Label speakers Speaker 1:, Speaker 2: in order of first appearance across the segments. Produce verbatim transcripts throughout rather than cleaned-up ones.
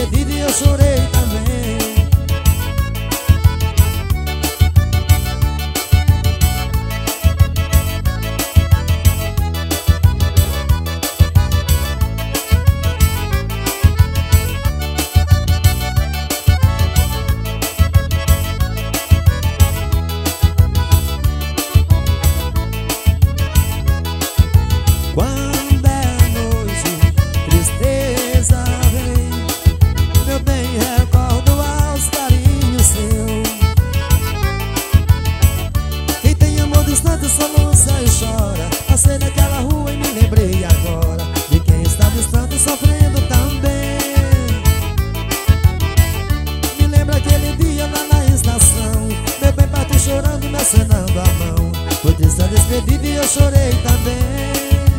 Speaker 1: despedida e eu chorei também. Quando é noite, tristeza vem, meu bem, recordo aos carinhos seu. Quem tem amor distante soluça e chora. Passei naquela rua e me lembrei agora de quem está distante sofrendo também. Me lembra aquele dia lá na estação, meu bem partiu chorando e me acenando a mão. Foi triste a despedida e eu chorei também.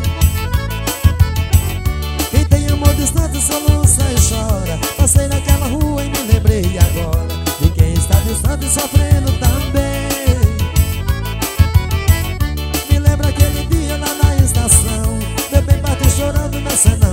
Speaker 1: Distante soluça e chora. Passei naquela rua e me lembrei agora de quem está distante sofrendo também. Me lembra aquele dia lá na estação, meu bem partiu chorando na cena.